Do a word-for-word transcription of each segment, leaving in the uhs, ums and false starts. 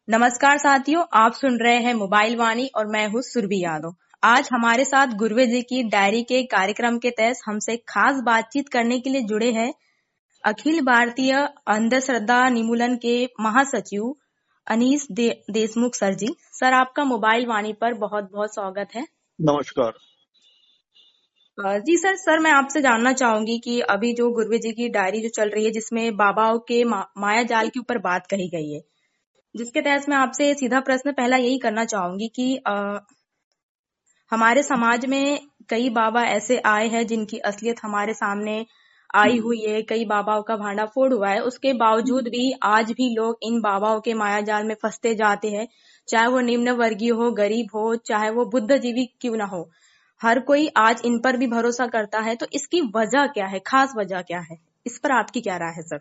नमस्कार साथियों, आप सुन रहे हैं मोबाइल वाणी और मैं हूँ सुरभि यादव। आज हमारे साथ गुरवे जी की डायरी के कार्यक्रम के तहत हमसे खास बातचीत करने के लिए जुड़े हैं अखिल भारतीय अंधश्रद्धा निर्मूलन के महासचिव अनीस दे, देशमुख सर जी। सर, आपका मोबाइल वाणी पर बहुत बहुत स्वागत है। नमस्कार जी सर सर मैं आपसे जानना चाहूंगी कि अभी जो गुरवे जी की डायरी जो चल रही है, जिसमें बाबाओं के मा, माया जाल के ऊपर बात कही गई है, जिसके तहत मैं आपसे सीधा प्रश्न पहला यही करना चाहूंगी कि आ, हमारे समाज में कई बाबा ऐसे आए हैं जिनकी असलियत हमारे सामने आई हुई है। कई बाबाओं का भांडा फोड़ हुआ है, उसके बावजूद भी आज भी लोग इन बाबाओं के माया जाल में फंसते जाते हैं। चाहे वो निम्न वर्गीय हो, गरीब हो, चाहे वो बुद्धिजीवी क्यों ना हो, हर कोई आज इन पर भी भरोसा करता है। तो इसकी वजह क्या है, खास वजह क्या है? इस पर आपकी क्या राय है सर?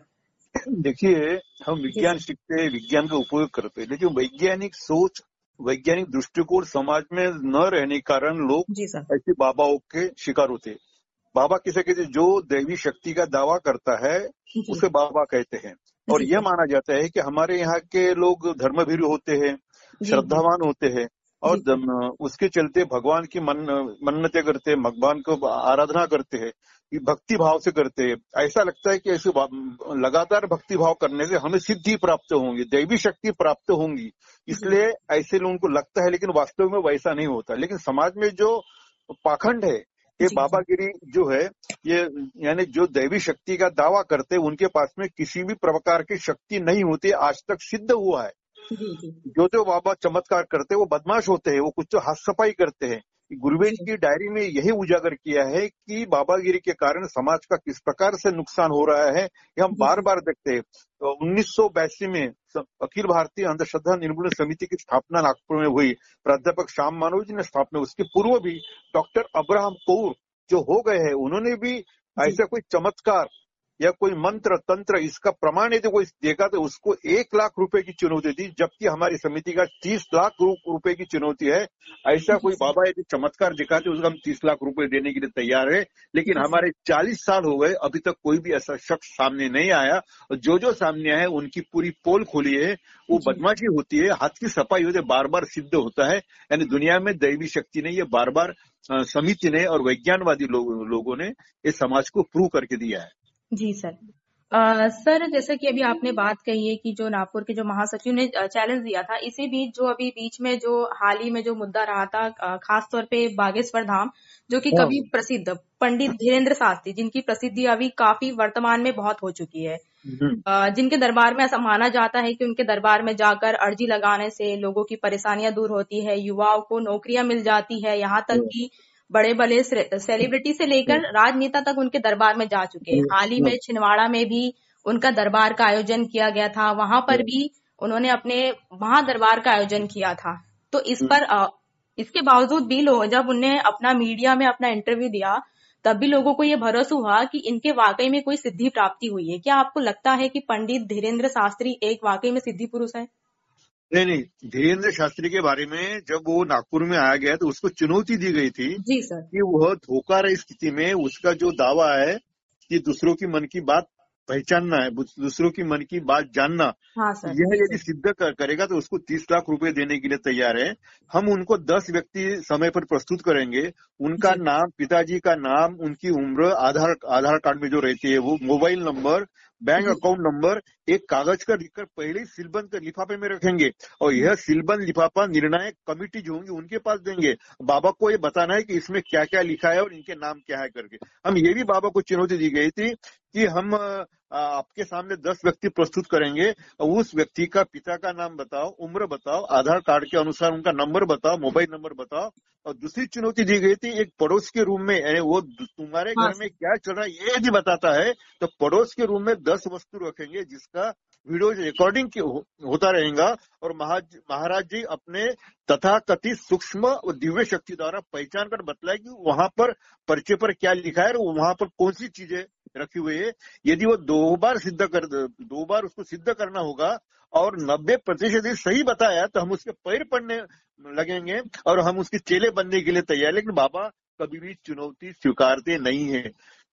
देखिए, हम जी विज्ञान सर। सीखते हैं, विज्ञान का उपयोग करते हैं, लेकिन वैज्ञानिक सोच, वैज्ञानिक दृष्टिकोण समाज में न रहने के कारण लोग जी सर। ऐसे बाबाओं के शिकार होते हैं। बाबा किसे कहते हैं? जो दैवी शक्ति का दावा करता है जी उसे बाबा कहते हैं। और जी यह सर। माना जाता है कि हमारे यहाँ के लोग धर्मभीरू होते हैं, जी जी श्रद्धावान होते हैं और जी सर। दम- उसके चलते भगवान की मन मन्नतें करते हैं, भगवान को आराधना करते हैं, ये भक्ति भाव से करते हैं। ऐसा लगता है कि ऐसे बा- लगातार भक्ति भाव करने से हमें सिद्धि प्राप्त होंगी, दैवी शक्ति प्राप्त होंगी, जी इसलिए ऐसे लोगों को लगता है, लेकिन वास्तव में वैसा नहीं होता। लेकिन समाज में जो पाखंड है, ये जी जी बाबागिरी जो है, ये यानी जो दैवी शक्ति का दावा करते हैं उनके पास में किसी भी प्रकार की शक्ति नहीं होती, आज तक सिद्ध हुआ है। जी जी जो जो बाबा चमत्कार करते हैं वो बदमाश होते हैं, वो कुछ तो हाथ सफाई करते हैं। गुरवे जी जी की डायरी में यही उजागर किया है कि बाबागिरी के कारण समाज का किस प्रकार से नुकसान हो रहा है, ये हम जी बार सर। बार देखते हैं। तो उन्नीस सौ बयासी में स- अखिल भारतीय अंधश्रद्धा निर्मूलन समिति की स्थापना नागपुर में हुई। प्राध्यापक श्याम मानव जी ने स्थापना, उसके पूर्व भी डॉक्टर अब्राहम कौर जो हो गए हैं, उन्होंने भी जी ऐसा कोई चमत्कार या कोई मंत्र तंत्र इसका प्रमाण यदि कोई देखा तो उसको एक लाख रुपए की चुनौती दी, जबकि हमारी समिति का तीस लाख रु- रुपए की चुनौती है। ऐसा जी कोई सर। बाबा यदि चमत्कार दिखाते उसको हम तीस लाख रुपए देने के लिए तैयार है। लेकिन जी सर। हमारे चालीस साल हो गए, अभी तक कोई भी ऐसा शख्स सामने नहीं आया। और जो जो सामने आए उनकी पूरी पोल खोली है, वो जी बदमाशी होती है, हाथ की सफाई होती है, बार बार सिद्ध होता है। यानी दुनिया में दैवी शक्ति नहीं, ये बार बार अ, समिति ने और वैज्ञानवादी लोग, लोगों ने इस समाज को प्रूव करके दिया है। जी सर। अ, सर, जैसे कि अभी आपने बात कही है कि जो नागपुर के जो महासचिव ने अ, चैलेंज दिया था, इसी बीच जो अभी बीच में जो हाल ही में जो मुद्दा रहा था, अ, खास तौर पे बागेश्वर धाम, जो कि हाँ। कभी प्रसिद्ध पंडित धीरेन्द्र शास्त्री, जिनकी प्रसिद्धि अभी काफी वर्तमान में बहुत हो चुकी है, हम्म। अ, जिनके दरबार में ऐसा माना जाता है कि उनके दरबार में जाकर अर्जी लगाने से लोगों की परेशानियां दूर होती है, युवाओं को नौकरियां मिल जाती है, यहाँ तक कि बड़े बड़े सेलिब्रिटी से लेकर राजनेता तक उनके दरबार में जा चुके हैं। हाल ही में छिंदवाड़ा में भी उनका दरबार का आयोजन किया गया था, वहां पर भी उन्होंने अपने महादरबार का आयोजन किया था। तो इस पर अ, इसके बावजूद भी लोग, जब उन्हें अपना मीडिया में अपना इंटरव्यू दिया, तब भी लोगों को ये भरोसा हुआ कि इनके वाकई में कोई सिद्धि प्राप्ति हुई है। क्या आपको लगता है कि पंडित धीरेन्द्र शास्त्री एक वाकई में सिद्धि पुरुष है? नहीं नहीं, धीरेन्द्र शास्त्री के बारे में जब वो नागपुर में आया गया तो उसको चुनौती दी गई थी जी सर। कि वह धोखा रही स्थिति में उसका जो दावा है कि दूसरों की मन की बात पहचानना है, दूसरों की मन की बात जानना, हाँ सर। यह जी यदि सर। सिद्ध कर, करेगा तो उसको तीस लाख रुपए देने के लिए तैयार है। हम उनको दस व्यक्ति समय पर प्रस्तुत करेंगे, उनका जी नाम, पिताजी का नाम, उनकी उम्र, आधार आधार कार्ड में जो रहती है वो, मोबाइल नंबर, बैंक जी अकाउंट नंबर, एक कागज का लिखकर पहले ही सीलबंद कर लिफाफे में रखेंगे और जी यह सीलबंद लिफाफा निर्णायक कमिटी जो होंगी उनके पास देंगे। बाबा को ये बताना है कि इसमें क्या क्या लिखा है और इनके नाम क्या है करके। हम ये भी बाबा को चुनौती दी गई थी कि हम आ, आपके सामने दस व्यक्ति प्रस्तुत करेंगे और उस व्यक्ति का पिता का नाम बताओ, उम्र बताओ, आधार कार्ड के अनुसार उनका नंबर बताओ, मोबाइल नंबर बताओ। और दूसरी चुनौती दी गई थी, एक पड़ोस के रूम में, यानी वो तुम्हारे हाँ घर में सर। क्या चल रहा है ये यदि बताता है तो पड़ोस के रूम में दस वस्तु रखेंगे जिसका वीडियो रिकॉर्डिंग हो, होता रहेगा और महाराज महाराज जी अपने तथाकथित सूक्ष्म और दिव्य शक्ति द्वारा पहचान कर बतलाएगी वहां पर पर्चे पर क्या लिखा है और वहां पर कौन सी चीजें रखी हुई है। यदि वो दो बार सिद्ध कर दो बार उसको सिद्ध करना होगा और नब्बे प्रतिशत सही बताया तो हम उसके पैर पड़ने लगेंगे और हम उसके चेले बनने के लिए तैयार। लेकिन बाबा कभी भी चुनौती स्वीकारते नहीं है।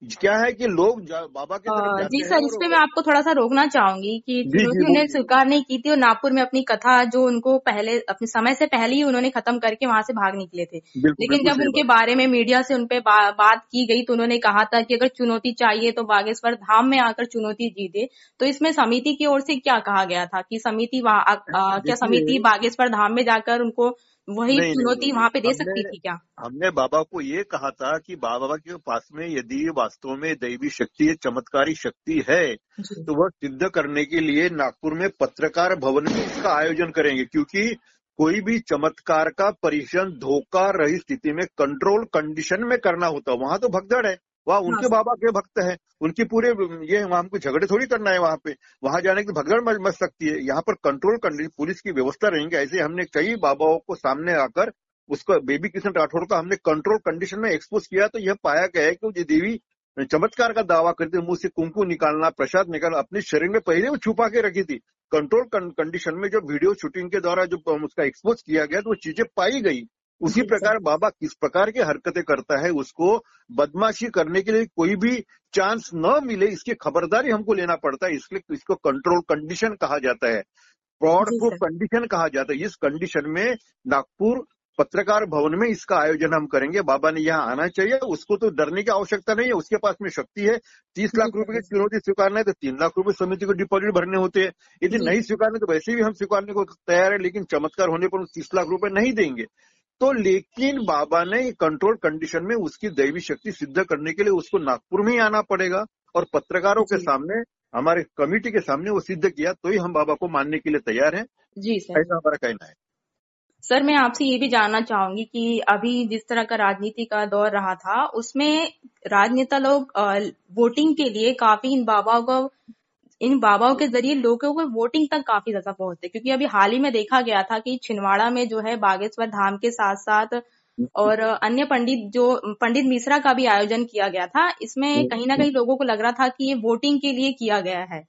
क्या है कि लोग बाबा की तरफ अ, जाते जी हैं सर, इस और पे मैं आपको थोड़ा सा रोकना चाहूंगी कि जी जी चुनौती उन्हें बोलिए। स्वीकार नहीं की थी और नागपुर में अपनी कथा जो उनको पहले अपने समय से पहले ही उन्होंने खत्म करके वहां से भाग निकले थे। बिल्कुल लेकिन बिल्कुल जब सही उनके बात। बारे में मीडिया से उनपे बा, बात की गई तो उन्होंने कहा था कि अगर चुनौती चाहिए तो बागेश्वर धाम में आकर चुनौती दी दे। तो इसमें समिति की ओर से क्या कहा गया था कि समिति वहां क्या समिति देखिए, बागेश्वर धाम में जाकर उनको वही नहीं नहीं नहीं चुनौती नहीं वहां पे दे हमने सकती थी क्या? हमने बाबा को ये कहा था कि बाबा के पास में यदि वास्तव में दैवी शक्ति है, चमत्कारी शक्ति है, जी तो वह सिद्ध करने के लिए नागपुर में पत्रकार भवन में इसका आयोजन करेंगे, क्योंकि कोई भी चमत्कार का परीक्षण धोखा रही स्थिति में कंट्रोल कंडीशन में करना होता। वहां तो भगदड़ है, वहां हाँ उनके सर। बाबा के भक्त है, उनकी पूरे ये वहां हमको झगड़े थोड़ी करना है वहां पे। वहां जाने की भगदड़ मच मच सकती है। यहाँ पर कंट्रोल कंडीशन पुलिस की व्यवस्था रहेंगे। ऐसे हमने कई बाबाओं को सामने आकर उसको बेबी किशन राठौड़ का हमने कंट्रोल कंडीशन में एक्सपोज किया, तो यह पाया गया है कि वो देवी चमत्कार का दावा करते मुंह से कुंकू निकालना, प्रसाद निकालना अपने शरीर में पहले वो छुपा के रखी थी। कंट्रोल कंडीशन में जो वीडियो शूटिंग के द्वारा जो उसका एक्सपोज किया गया तो वो चीजें पाई गई। उसी जी सर। प्रकार बाबा किस प्रकार की हरकतें करता है, उसको बदमाशी करने के लिए कोई भी चांस न मिले इसकी खबरदारी हमको लेना पड़ता है। इसलिए इसको कंट्रोल कंडीशन कहा जाता है, फ्रॉड जी प्रूफ सर। कंडीशन कहा जाता है। इस कंडीशन में नागपुर पत्रकार भवन में इसका आयोजन हम करेंगे। बाबा ने यहाँ आना चाहिए, उसको तो डरने की आवश्यकता नहीं है, उसके पास में शक्ति है। तीस जी लाख रुपए सर। की चुनौती स्वीकारना है तो तीन लाख रुपए समिति को डिपॉजिट भरने होते हैं। यदि जी नहीं स्वीकारने तो वैसे भी हम स्वीकारने को तैयार है, लेकिन चमत्कार होने पर तीस लाख रुपए नहीं देंगे। तो लेकिन बाबा ने कंट्रोल कंडीशन में उसकी दैवी शक्ति सिद्ध करने के लिए उसको नागपुर में ही आना पड़ेगा और पत्रकारों के जी सामने, हमारे कमेटी के सामने वो सिद्ध किया तो ही हम बाबा को मानने के लिए तैयार हैं। जी सर। ऐसा हमारा कहना है। सर, मैं आपसे ये भी जानना चाहूंगी कि अभी जिस तरह का राजनीति का दौर रहा था उसमें राजनेता लोग अ, वोटिंग के लिए काफी इन बाबाओं को इन बाबाओं के जरिए लोगों को वोटिंग तक काफी ज्यादा पहुंचते, क्योंकि अभी हाल ही में देखा गया था कि छिंदवाड़ा में जो है बागेश्वर धाम के साथ साथ और अन्य पंडित जो पंडित मिश्रा का भी आयोजन किया गया था। इसमें कहीं ना कहीं लोगों को लग रहा था कि ये वोटिंग के लिए किया गया है।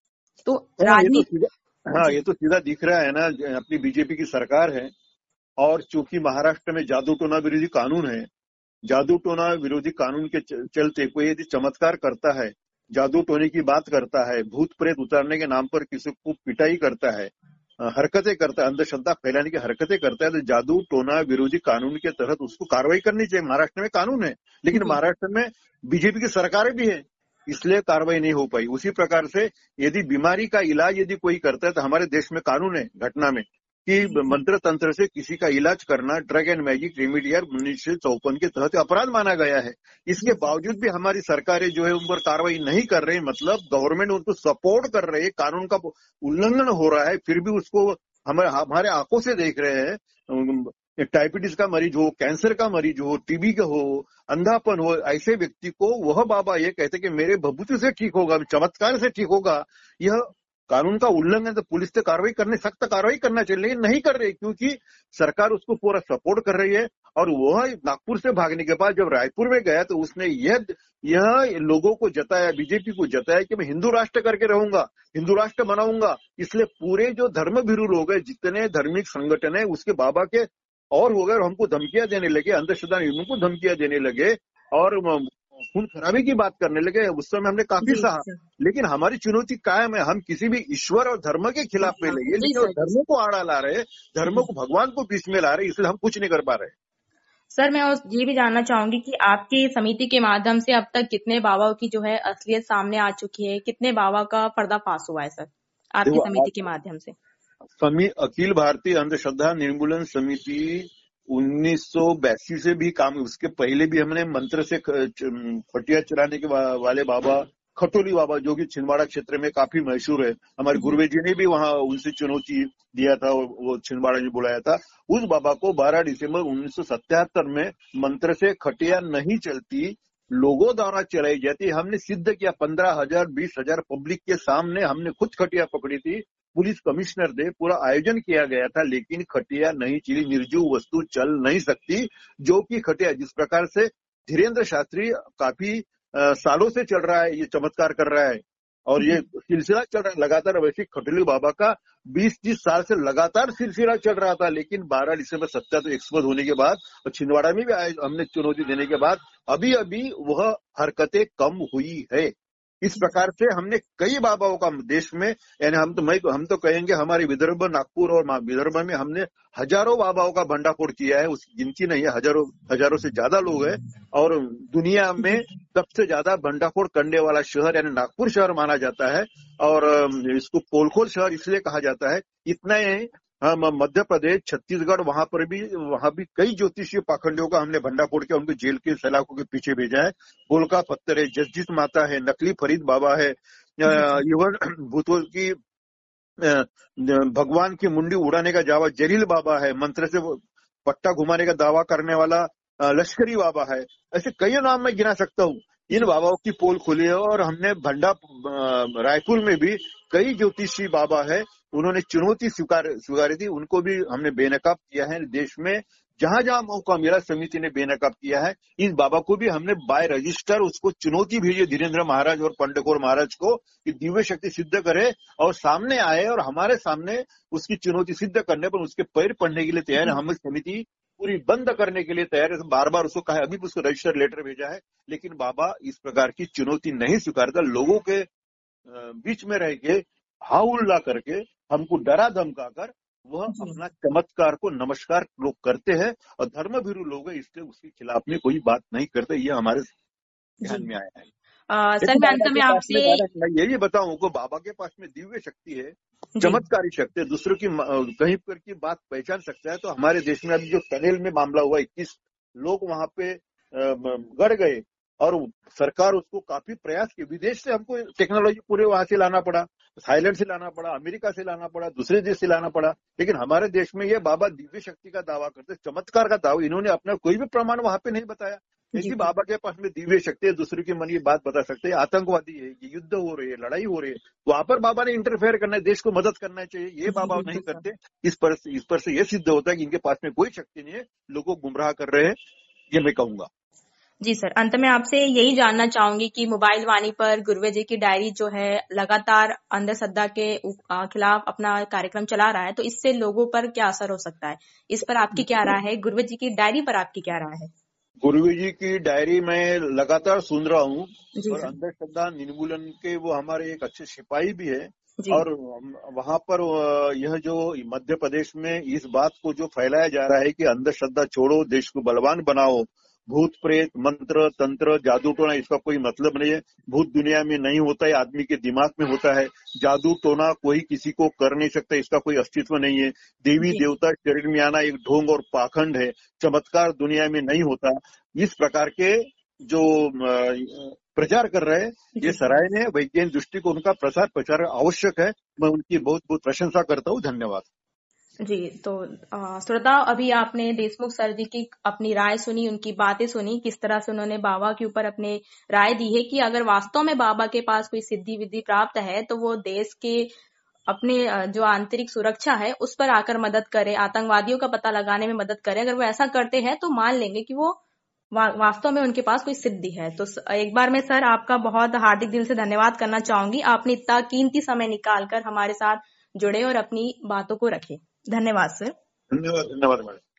तो हाँ ये तो राजनीति। सीधा हाँ जी ये तो सीधा दिख रहा है ना, अपनी बीजेपी की सरकार है और चूंकि महाराष्ट्र में जादू टोना विरोधी कानून है, जादू टोना विरोधी कानून के चलते कोई यदि चमत्कार करता है, जादू टोने की बात करता है, भूत प्रेत उतारने के नाम पर किसी को पिटाई करता है, हरकतें करता है, अंधश्रद्धा फैलाने की हरकतें करता है, तो जादू टोना विरोधी कानून के तहत उसको कार्रवाई करनी चाहिए। महाराष्ट्र में कानून है, लेकिन जी महाराष्ट्र में बीजेपी की सरकार भी है, इसलिए कार्रवाई नहीं हो पाई। उसी प्रकार से यदि बीमारी का इलाज यदि कोई करता है तो हमारे देश में कानून है घटना में कि मंत्र तंत्र से किसी का इलाज करना ड्रग एंड मैजिक रेमेडी उन्नीस सौ चौपन के तहत अपराध माना गया है। इसके बावजूद भी हमारी सरकारें जो है उन पर कार्रवाई नहीं कर रही, मतलब गवर्नमेंट उनको सपोर्ट कर रही है, कानून का उल्लंघन हो रहा है, फिर भी उसको हमारे हमारे आंखों से देख रहे हैं। डायबिटीज का मरीज हो, कैंसर का मरीज हो, टीबी का हो, अंधापन हो, ऐसे व्यक्ति को वह बाबा ये कहते कि मेरे भभूति से ठीक होगा, चमत्कार से ठीक होगा, यह कानून का उल्लंघन। तो पुलिस से कार्रवाई करने सख्त कार्रवाई करना चाहिए, लेकिन नहीं कर रही क्योंकि सरकार उसको पूरा सपोर्ट कर रही है। और वह नागपुर से भागने के बाद जब रायपुर में गया तो उसने यह यह लोगों को जताया, बीजेपी को जताया कि मैं हिंदू राष्ट्र करके रहूंगा, हिंदू राष्ट्र बनाऊंगा। इसलिए पूरे जो धर्मभीरू लोग हैं, जितने धार्मिक संगठन है, उसके बाबा के और हो गए और हमको धमकियां देने लगे, अंधश्रद्धा उनको धमकियां देने लगे और खून खराबी की बात करने लगे। उस समय हमने काफी सहा, लेकिन हमारी चुनौती कायम है। हम किसी भी ईश्वर और धर्म के खिलाफ में लगे, लेकिन वो धर्म को आड़ा ला रहे, धर्म को भगवान को बीच में ला रहे, इसलिए हम कुछ नहीं कर पा रहे। सर, मैं ये भी जानना चाहूंगी कि आपकी समिति के माध्यम से अब तक कितने बाबाओं की जो है असलियत सामने आ चुकी है, कितने बाबा का पर्दाफाश हुआ है सर आपकी समिति के माध्यम से? समी अखिल भारतीय अंधश्रद्धा निर्मूलन समिति उन्नीस सौ बयासी से भी काम, उसके पहले भी हमने मंत्र से खटिया चलाने के वाले बाबा खटोली बाबा जो कि छिंदवाड़ा क्षेत्र में काफी मशहूर है, हमारे गुरुवे जी ने भी वहां उनसे चुनौती दिया था, वो छिंदवाड़ा में बुलाया था। उस बाबा को बारह दिसंबर उन्नीस सौ सत्याहत्तर में मंत्र से खटिया नहीं चलती, लोगों द्वारा चलाई जाती, हमने सिद्ध किया। पंद्रह हजार बीस हजार पब्लिक के सामने हमने खुद खटिया पकड़ी थी, पुलिस कमिश्नर दे पूरा आयोजन किया गया था, लेकिन खटिया नहीं चली, निर्जीव वस्तु चल नहीं सकती। जो कि खटिया जिस प्रकार से धीरेन्द्र शास्त्री काफी आ, सालों से चल रहा है, ये चमत्कार कर रहा है और ये सिलसिला चल रहा है लगातार, वैसे खटोली बाबा का बीस तीस साल से लगातार सिलसिला चल रहा था, लेकिन बारह दिसंबर सत्याग्रह तो एक्सपोज होने के बाद और छिंदवाड़ा में भी आए हमने चुनौती देने के बाद अभी अभी वह हरकतें कम हुई है। इस प्रकार से हमने कई बाबाओं का देश में, यानी हम तो मैं हम तो कहेंगे हमारे विदर्भ, नागपुर और विदर्भ में हमने हजारों बाबाओं का भंडाफोड़ किया है, उसकी गिनती नहीं है, हजारों हजारों से ज्यादा लोग हैं। और दुनिया में सबसे ज्यादा भंडाफोड़ करने वाला शहर यानी नागपुर शहर माना जाता है, और इसको पोलखोल शहर इसलिए कहा जाता है। इतना ही हम मध्य प्रदेश, छत्तीसगढ़, वहां पर भी वहां भी कई ज्योतिषीय पाखंडियों का हमने भंडाफोड़ किया, उनको जेल के सलाखों के पीछे भेजा है। बोलका पत्थर है, जसजीत माता है, नकली फरीद बाबा है, इवन भूतोल की भगवान की मुंडी उड़ाने का दावा जलील बाबा है, मंत्र से पट्टा घुमाने का दावा करने वाला लश्करी बाबा है। ऐसे कई नाम मैं गिना सकता हूँ। इन बाबाओं की पोल खुली है और हमने भंडा रायपुर में भी कई ज्योतिषी बाबा है, उन्होंने चुनौती स्वीकार स्वीकारी थी, उनको भी हमने बेनकाब किया है। देश में जहां जहां मौका मिला समिति ने बेनकाब किया है। इस बाबा को भी हमने बाय रजिस्टर उसको चुनौती भेजी धीरेन्द्र महाराज और पंडकोर महाराज को कि दिव्य शक्ति सिद्ध करे और सामने आए, और हमारे सामने उसकी चुनौती सिद्ध करने पर उसके पैर पड़ने के लिए तैयार है। हम समिति पूरी बंद करने के लिए तैयार है। बार बार उसको कहा, अभी भी उसको रजिस्टर लेटर भेजा है, लेकिन बाबा इस प्रकार की चुनौती नहीं स्वीकारता। लोगों के बीच में रह के हाउल्ला करके हमको डरा धमका कर वह अपना चमत्कार को नमस्कार लोग करते हैं, और धर्मभीरू लोग हैं, इसलिए उसके खिलाफ में कोई बात नहीं करते। ये हमारे ध्यान में आया है। आ, सर मैं अंत में आपसे यही बताऊं को, बाबा के पास में दिव्य शक्ति है, चमत्कारी शक्ति है, दूसरों की कहीं पर की बात पहचान सकता है। तो हमारे देश में अभी जो टनेल में मामला हुआ, इक्कीस लोग वहां पे गड़ गए और सरकार उसको काफी प्रयास की, विदेश से हमको टेक्नोलॉजी पूरे वहां से लाना पड़ा, थाईलैंड से लाना पड़ा, अमेरिका से लाना पड़ा, दूसरे देश से लाना पड़ा, लेकिन हमारे देश में ये बाबा दिव्य शक्ति का दावा करते, चमत्कार का दावा, इन्होंने अपना कोई भी प्रमाण वहां पे नहीं बताया। ऐसी बाबा के पास में दिव्य शक्ति है, दूसरे के मन की बात बता सकते हैं। आतंकवादी है, ये युद्ध हो रही है, लड़ाई हो रही है, वहां पर बाबा ने इंटरफेयर करना है, देश को मदद करना चाहिए, ये बाबा नहीं करते। इस पर इस पर से ये सिद्ध होता है कि इनके पास में कोई शक्ति नहीं है, लोगों को गुमराह कर रहे हैं, ये मैं कहूंगा। जी सर, अंत में आपसे यही जानना चाहूंगी कि मोबाइल वाणी पर गुरवे जी की डायरी जो है लगातार अंधश्रद्धा के खिलाफ अपना कार्यक्रम चला रहा है, तो इससे लोगों पर क्या असर हो सकता है, इस पर आपकी क्या राय है? गुरवे जी की डायरी पर आपकी क्या राय है? गुरवे जी की डायरी मैं लगातार सुन रहा हूँ, और अंधश्रद्धा निर्मूलन के वो हमारे एक अच्छे सिपाही भी है, और वहां पर यह जो मध्य प्रदेश में इस बात को जो फैलाया जा रहा है कि अंधश्रद्धा छोड़ो, देश को बलवान बनाओ, भूत प्रेत मंत्र तंत्र जादू टोना इसका कोई मतलब नहीं है। भूत दुनिया में नहीं होता है, आदमी के दिमाग में होता है। जादू टोना कोई किसी को कर नहीं सकता, इसका कोई अस्तित्व नहीं है। देवी देवता शरीर में आना एक ढोंग और पाखंड है, चमत्कार दुनिया में नहीं होता। इस प्रकार के जो प्रचार कर रहे हैं ये सराहनीय है, वैज्ञानिक दृष्टिकोण उनका प्रसार प्रचार आवश्यक है। मैं उनकी बहुत बहुत प्रशंसा करता हूँ। धन्यवाद जी। तो श्रोता, अभी आपने देशमुख सर जी की अपनी राय सुनी, उनकी बातें सुनी, किस तरह से उन्होंने बाबा के ऊपर अपने राय दी है कि अगर वास्तव में बाबा के पास कोई सिद्धि विद्धि प्राप्त है तो वो देश के अपने जो आंतरिक सुरक्षा है उस पर आकर मदद करे, आतंकवादियों का पता लगाने में मदद करे। अगर वो ऐसा करते हैं तो मान लेंगे कि वो वा, वास्तव में उनके पास कोई सिद्धि है। तो एक बार मैं सर आपका बहुत हार्दिक दिल से धन्यवाद करना चाहूंगी, आपने इतना कीमती समय निकालकर हमारे साथ जुड़े और अपनी बातों को रखे। धन्यवाद सर। धन्यवाद धन्यवाद मैडम।